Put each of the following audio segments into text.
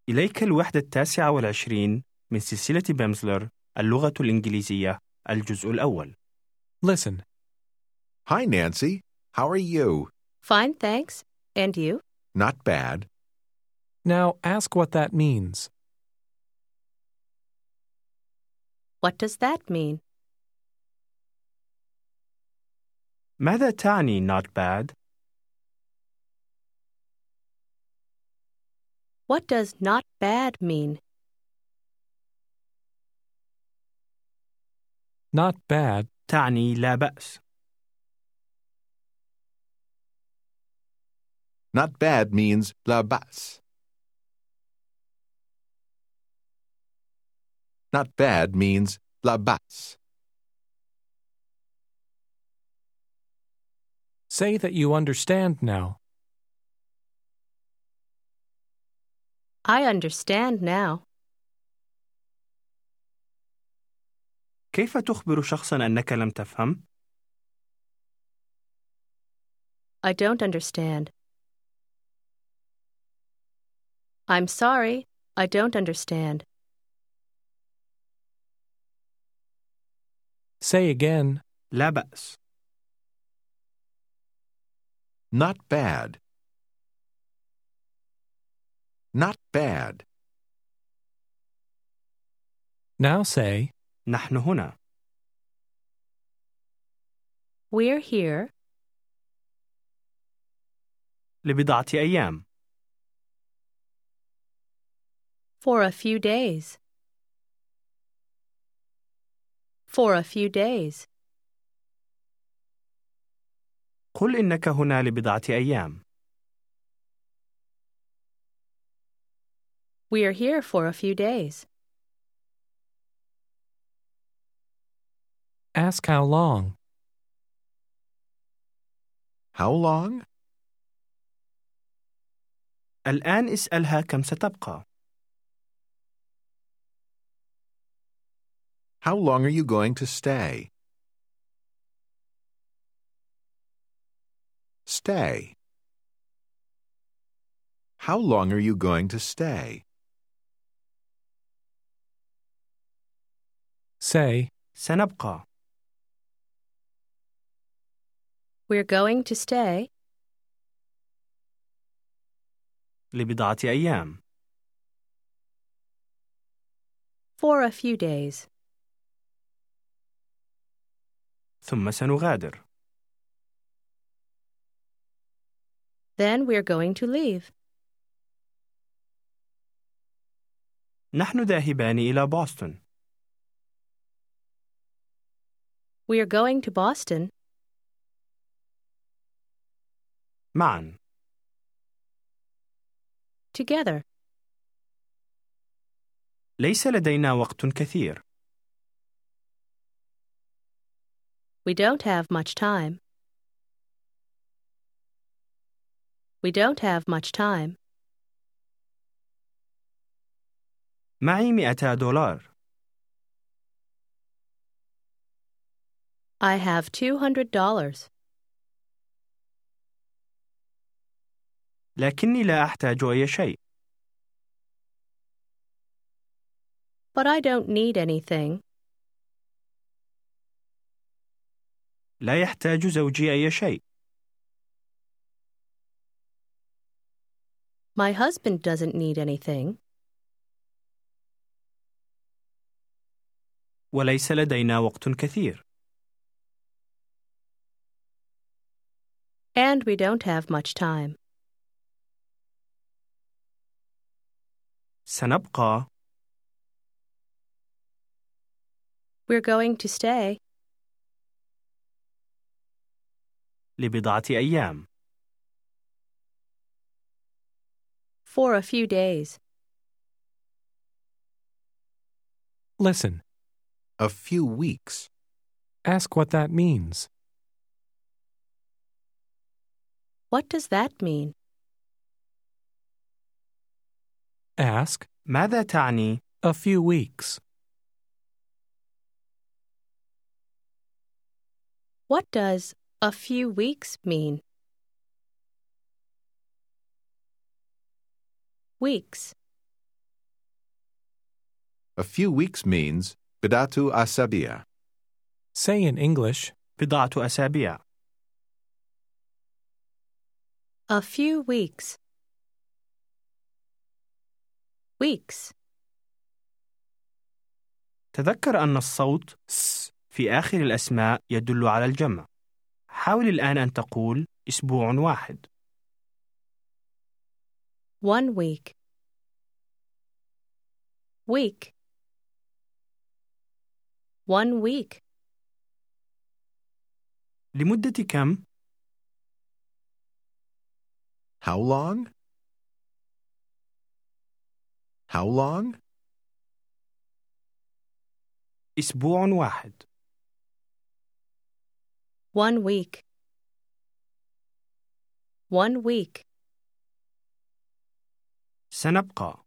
إليك الوحدة 29 من سلسلة بيمزلر اللغة الإنجليزية الجزء الأول. Listen. Hi, Nancy. How are you? Fine, thanks. And you? Not bad. Now ask what that means. What does that mean? ماذا تعني not bad؟ What does not bad mean? Not bad. تعني لا بأس. Not bad means la bas. Not bad means la bas. Say that you understand now. I understand now. كيف تخبر شخصاً أنك لم تفهم؟ I don't understand. I'm sorry, I don't understand. Say again. لا بأس. Not bad. Not bad. Now say, نحن هنا. We're here. لبضعة أيام. For a few days. For a few days. قل إنك هنا لبضعة أيام. We're here for a few days. ask how long. How long? الآن اسألها كم ستبقى. How long are you going to stay? Stay. How long are you going to stay? Say, سنبقى. We're going to stay. لبضعة أيام. For a few days. ثم سنغادر. Then we're going to leave. نحن ذاهبان إلى بوسطن. We're going to Boston. معا. Together. ليس لدينا وقت كثير. We don't have much time. We don't have much time. معي $100. I have $200. لكني لا أحتاج أي شيء. But I don't need anything. لا يحتاج زوجي أي شيء. My husband doesn't need anything. وليس لدينا وقت كثير. And we don't have much time. سنبقى. We're going to stay. لبضعة أيام. For a few days. listen. A few weeks. Ask what that means. What does that mean? Ask, ماذا تعني؟ a few weeks. What does a few weeks mean? Weeks. A few weeks means بضعة أسابيع. Say in English, بضعة أسابيع. A few weeks. Weeks. تذكر أن الصوت س في آخر الأسماء يدل على الجمع. حاول الآن أن تقول أسبوع واحد. 1 week. Week. 1 week. لمدة كم؟ How long? How long? أسبوع واحد. 1 week. 1 week. سنبقى.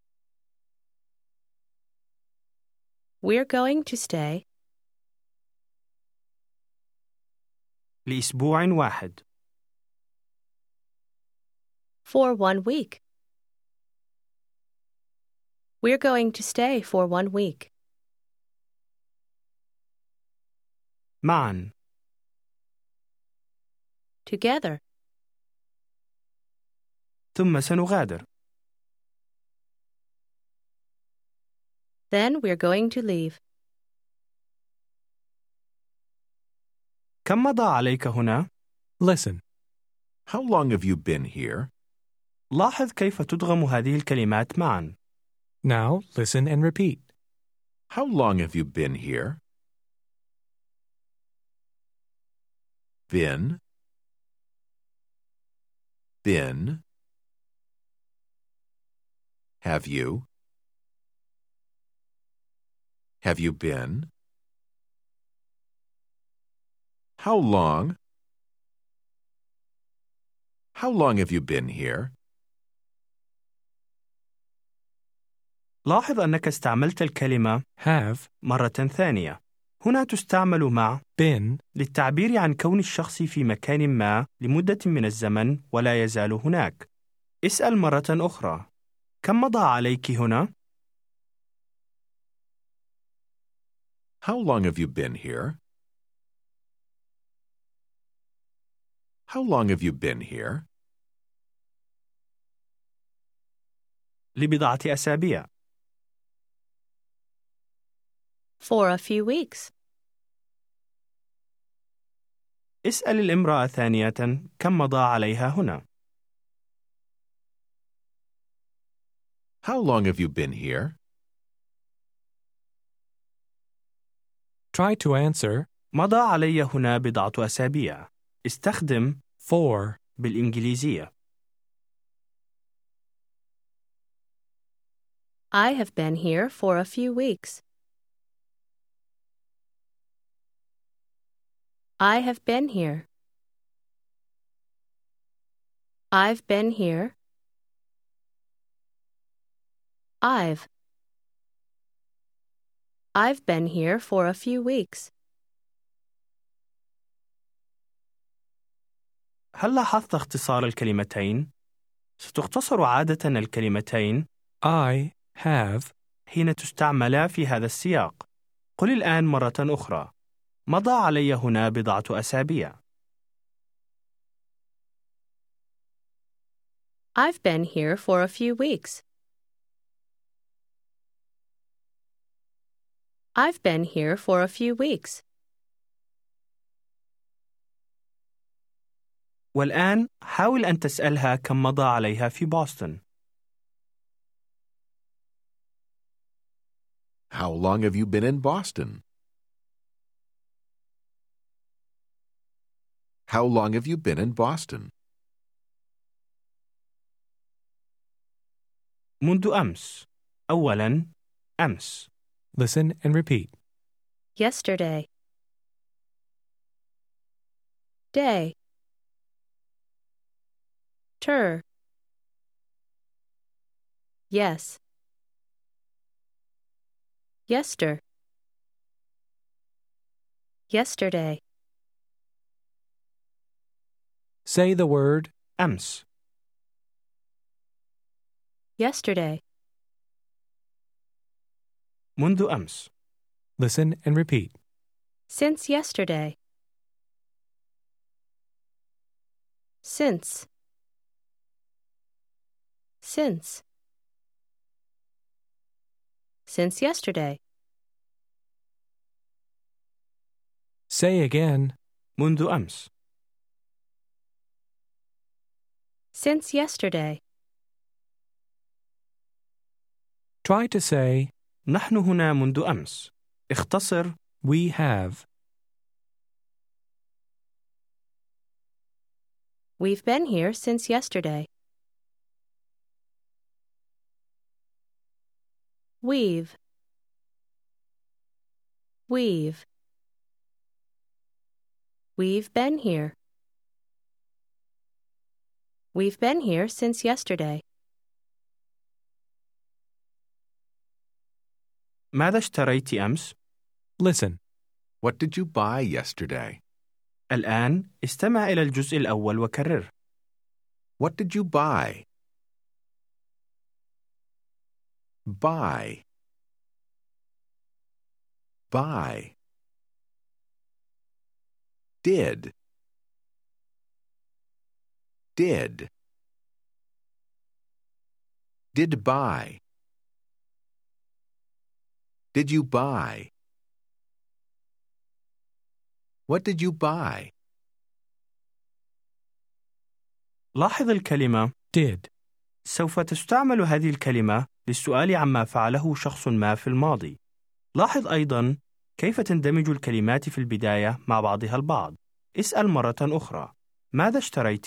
We're going to stay. لأسبوع واحد. For 1 week. We're going to stay for 1 week. معا. Together. ثم سنغادر. Then we're going to leave. كم مضى عليك هنا؟ listen. How long have you been here? لاحظ كيف تدغم هذه الكلمات معا. Now listen and repeat. How long have you been here? Been. Been. Have you? Have you been? How long? How long have you been here? لاحظ أنك استعملت الكلمة Have مرة ثانية. هنا تستعمل مع been للتعبير عن كون الشخص في مكان ما لمدة من الزمن ولا يزال هناك. اسأل مرة أخرى. كم مضى عليك هنا؟ How long have you been here? How long have you been here? لبضعة أسابيع. For a few weeks. اسأل الامرأة ثانية كم مضى عليها هنا؟ How long have you been here? Try to answer مضى علي هنا بضعة أسابيع. استخدم for بالإنجليزية. I have been here for a few weeks. I have been here. I've been here. I've been here for a few weeks. هل لاحظت اختصار الكلمتين؟ ستختصر عادة الكلمتين I have حين تستعملا في هذا السياق. قل الآن مرة أخرى. مضى علي هنا بضعة أسابيع. I've been here for a few weeks. I've been here for a few weeks. والآن حاول أن تسألها كم مضى عليها في بوسطن. How long have you been in Boston? How long have you been in Boston? منذ أمس. أولاً أمس. listen and repeat. Yesterday. Day. Ter. Yes. Yester. Yesterday. Say the word أمس. Yesterday. منذ أمس. Listen and repeat. Since yesterday. Since. Since. Since yesterday. Say again. منذ أمس. Since yesterday. Try to say, نحن هنا منذ أمس. اختصر we have. We've been here since yesterday. We've. We've. We've been here. We've been here since yesterday. ماذا اشتريت أمس؟ Listen. What did you buy yesterday? الآن استمع إلى الجزء الأول وكرره. What did you buy? Buy. Buy. Did. Did. Did buy. Did you buy? What did you buy? لاحظ الكلمة Did. سوف تستعمل هذه الكلمة للسؤال عما فعله شخص ما في الماضي. لاحظ أيضاً كيف تندمج الكلمات في البداية مع بعضها البعض. اسأل مرة أخرى. ماذا اشتريت؟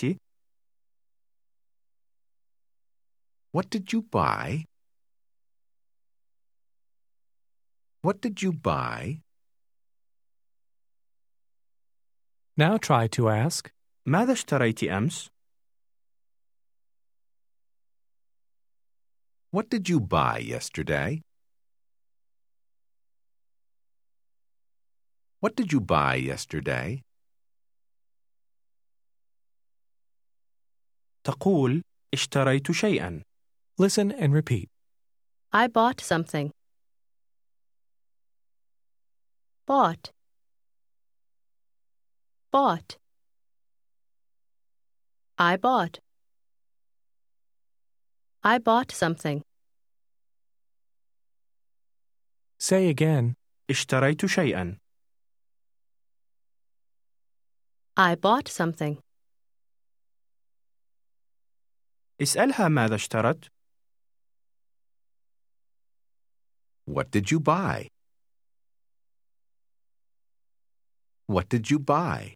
What did you buy? What did you buy? Now try to ask, ماذا اشتريت أمس؟ What did you buy yesterday? What did you buy yesterday? تقول اشتريت شيئاً. listen and repeat. I bought something. Bought. Bought. I bought. I bought something. Say again. اشتريت شيئاً. I bought something. اسألها ماذا اشترت؟ What did you buy? What did you buy?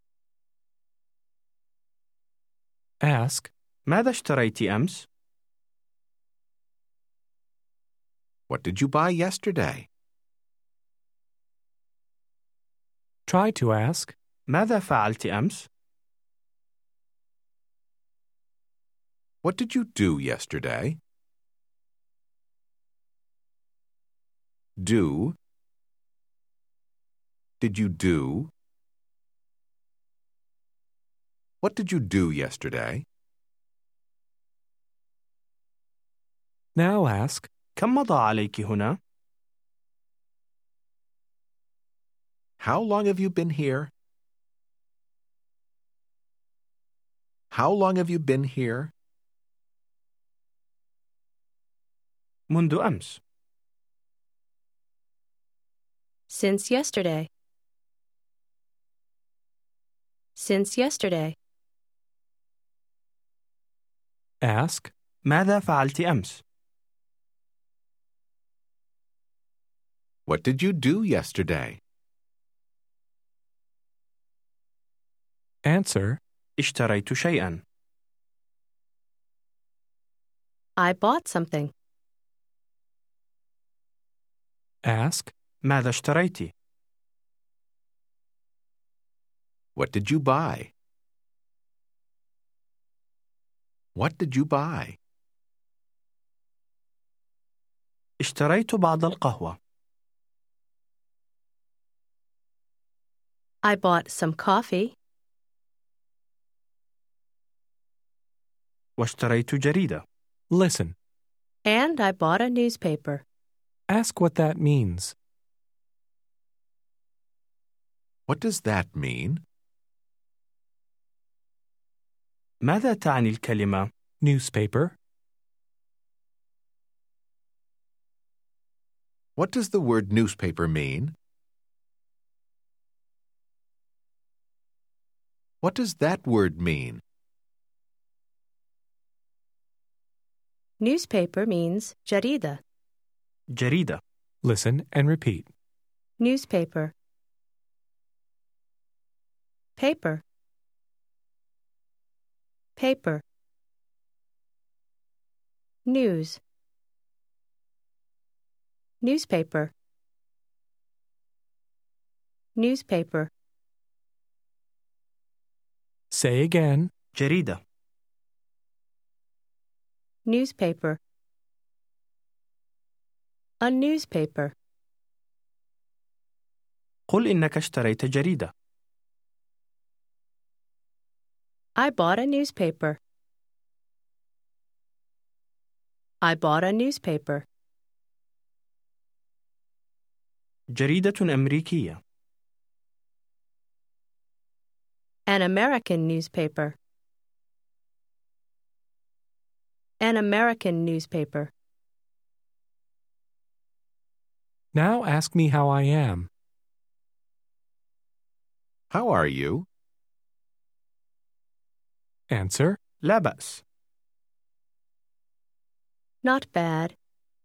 Ask, ماذا اشتريت أمس؟ What did you buy yesterday? try to ask, ماذا فعلت أمس؟ What did you do yesterday? Do. Did you do? What did you do yesterday? now ask, كم مضى عليك هنا؟ How long have you been here? How long have you been here? منذ أمس. Since yesterday. Since yesterday. ask, ماذا فعلت أمس؟ What did you do yesterday? answer, اشتريت شيئاً. I bought something. ask, ماذا اشتريت؟ What did you buy? What did you buy? اشتريت بعض القهوة. I bought some coffee. واشتريت جريدة. listen, And I bought a newspaper. Ask what that means. What does that mean? ماذا تعني الكلمة Newspaper. What does the word newspaper mean? What does that word mean? Newspaper means jarida. جريدة. Listen and repeat. Newspaper. Paper. Paper. News. Newspaper. Newspaper. Say again. جريدة. Newspaper. A newspaper. قل إنك اشتريت جريدة. I bought a newspaper. I bought a newspaper. جريدة أمريكية. An American newspaper. An American newspaper. Now ask me how I am. How are you? Answer. لا بأس. Not bad.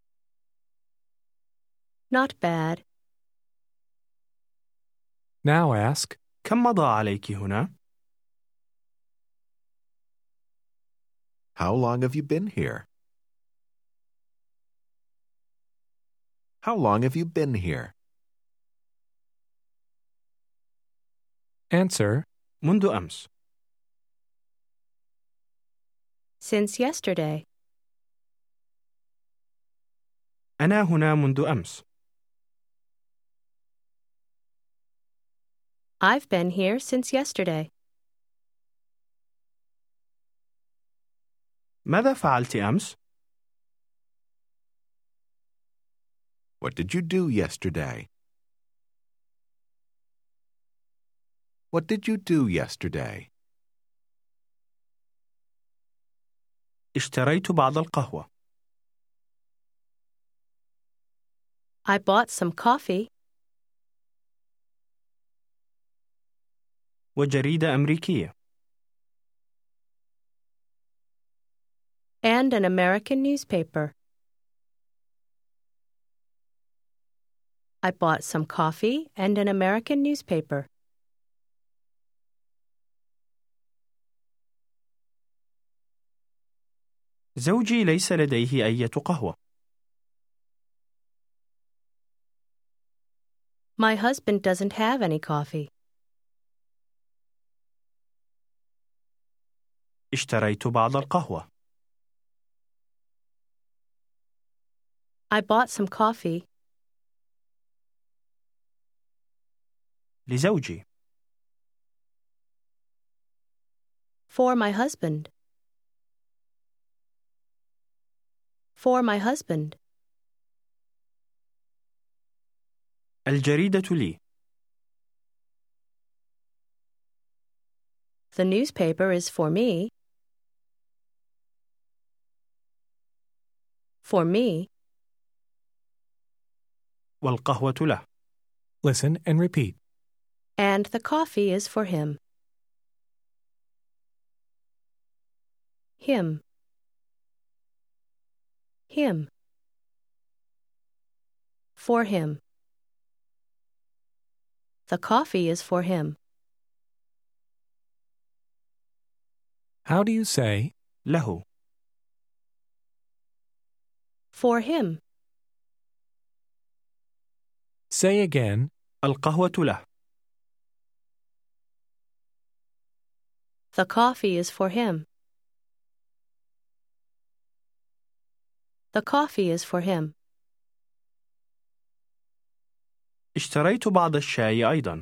Not bad. Now ask. كم مضى عليك هنا؟ How long have you been here? How long have you been here? Answer. منذ أمس. Since yesterday. أنا هنا منذ أمس. I've been here since yesterday. ماذا فعلت أمس؟ What did you do yesterday? What did you do yesterday? اشتريت بعض القهوة. I bought some coffee. وجريدة أمريكية. And an American newspaper. I bought some coffee and an American newspaper. زوجي ليس لديه أي قهوة. My husband doesn't have any coffee. اشتريت بعض القهوة. I bought some coffee. لزوجي. For my husband. For my husband. الجريدة لي. The newspaper is for me. For me. والقهوة له. Listen and repeat. And the coffee is for him. Him. Him. For him. The coffee is for him. How do you say? له. For him. Say again. القهوة له. The coffee is for him. The coffee is for him. اشتريت بعض الشاي أيضا.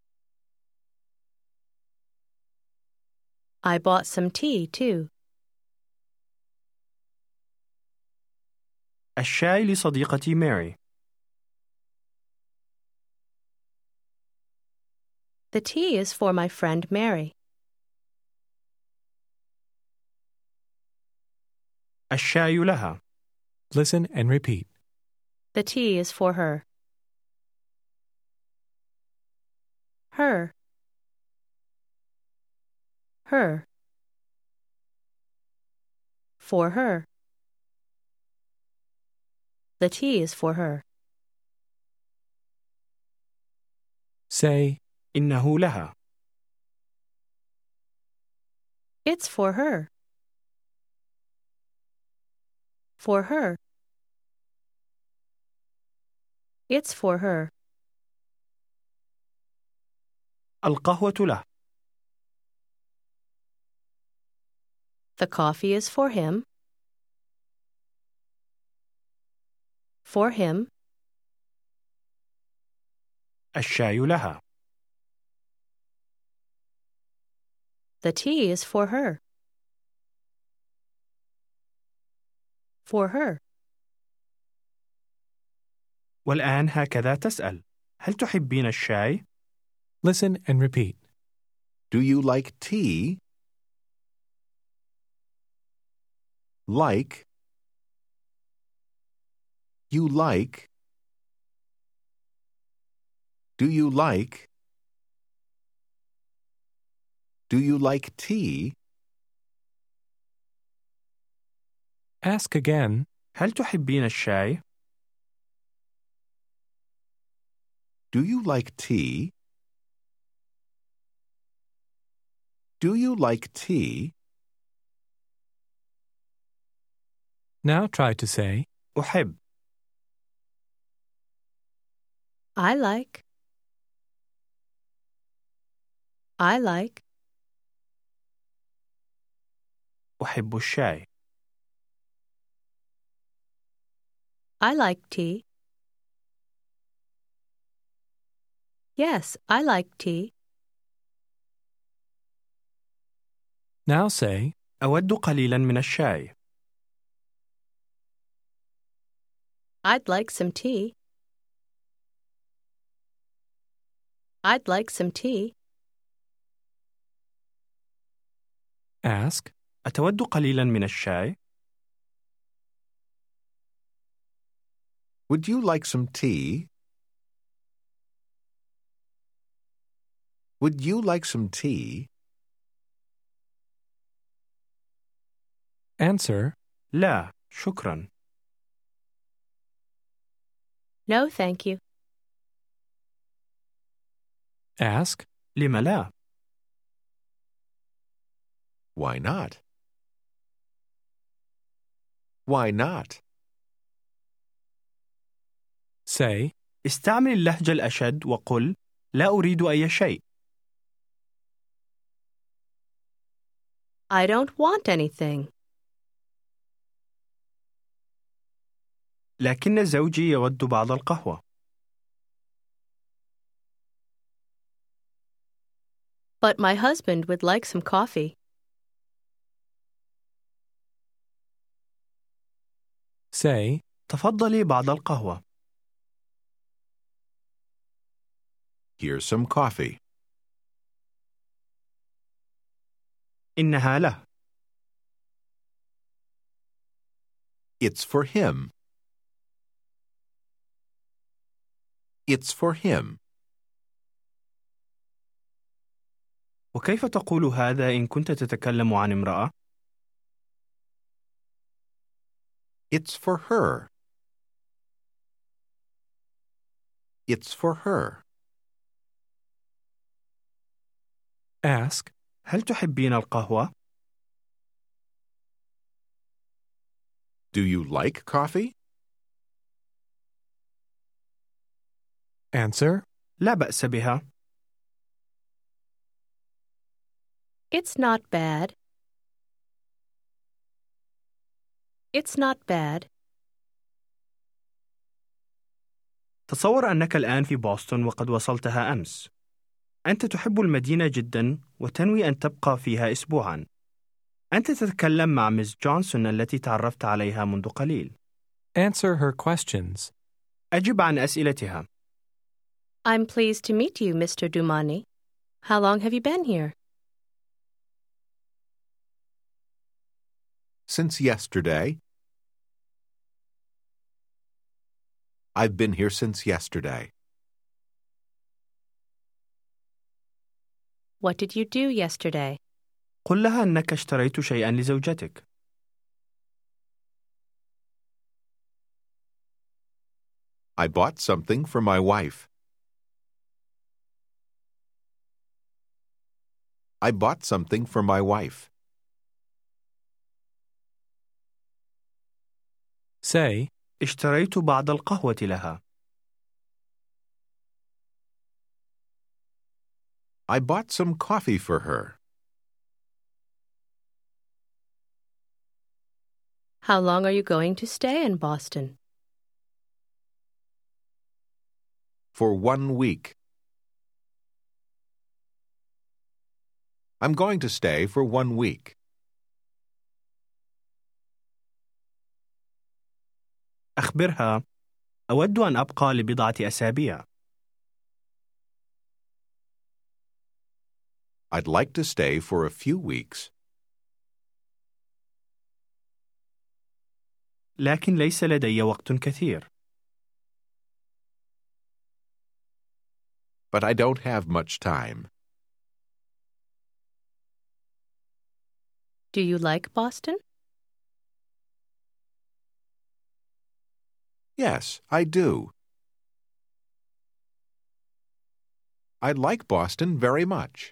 I bought some tea, too. الشاي لصديقتي ماري. The tea is for my friend Mary. الشاي لها. Listen and repeat. The tea is for her. Her. Her. For her. The tea is for her. Say, إنه لها. It's for her. For her. It's for her. القهوة له. The coffee is for him. For him. الشاي لها. The tea is for her. For her. والآن هكذا تسأل: هل تحبين الشاي؟ listen and repeat. Do you like tea? Like. You like. Do you like? Do you like tea? Ask again. هل تحبين الشاي؟ Do you like tea? Do you like tea? Now try to say, أحب. I like. I like. أحب الشاي. I like tea. Yes, I like tea. now say, أود قليلا من الشاي. I'd like some tea. I'd like some tea. ask, أتود قليلا من الشاي؟ Would you like some tea? Would you like some tea? answer, لا، شكرا. No, thank you. ask, لم لا؟ Why not? Why not? say, استعمل اللهجة الأشد وقل: لا أريد أي شيء. I don't want anything. لكن زوجي يود بعض القهوة. But my husband would like some coffee. say, تفضلي بعض القهوة. Here's some coffee. إنها له. It's for him. It's for him. وكيف تقول هذا إن كنت تتكلم عن امرأة؟ It's for her. It's for her. ask, هل تحبين القهوة؟ Do you like coffee? answer, لا بأس بها. It's not bad. It's not bad. تصور أنك الآن في بوسطن وقد وصلتها أمس. أنت تحب المدينة جدا وتنوي أن تبقى فيها أسبوعا. أنت تتكلم مع ميس جونسون التي تعرفت عليها منذ قليل. Answer her questions. أجب عن أسئلتها. I'm pleased to meet you, Mr. Dumani. How long have you been here? Since yesterday. I've been here since yesterday. What did you do yesterday? قل لها أنك اشتريت شيئا لزوجتك. I bought something for my wife. I bought something for my wife. Say, اشتريت بعض القهوة لها. I bought some coffee for her. How long are you going to stay in Boston? For 1 week. I'm going to stay for 1 week. أخبرها أود أن أبقى لبضعة أسابيع. I'd like to stay for a few weeks. لكن ليس لدي وقت كثير. But I don't have much time. Do you like Boston? Yes, I do. I like Boston very much.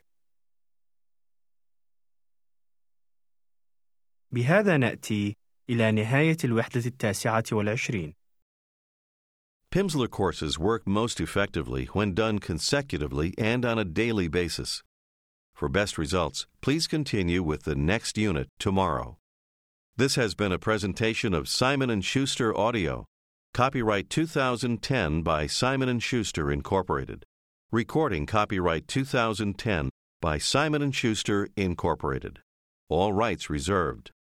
بهذا نأتي إلى نهاية الوحدة 29. Pimsleur courses work most effectively when done consecutively and on a daily basis. For best results, please continue with the next unit tomorrow. This has been a presentation of Simon & Schuster Audio. Copyright 2010 by Simon & Schuster, Incorporated. Recording copyright 2010 by Simon & Schuster, Incorporated. All rights reserved.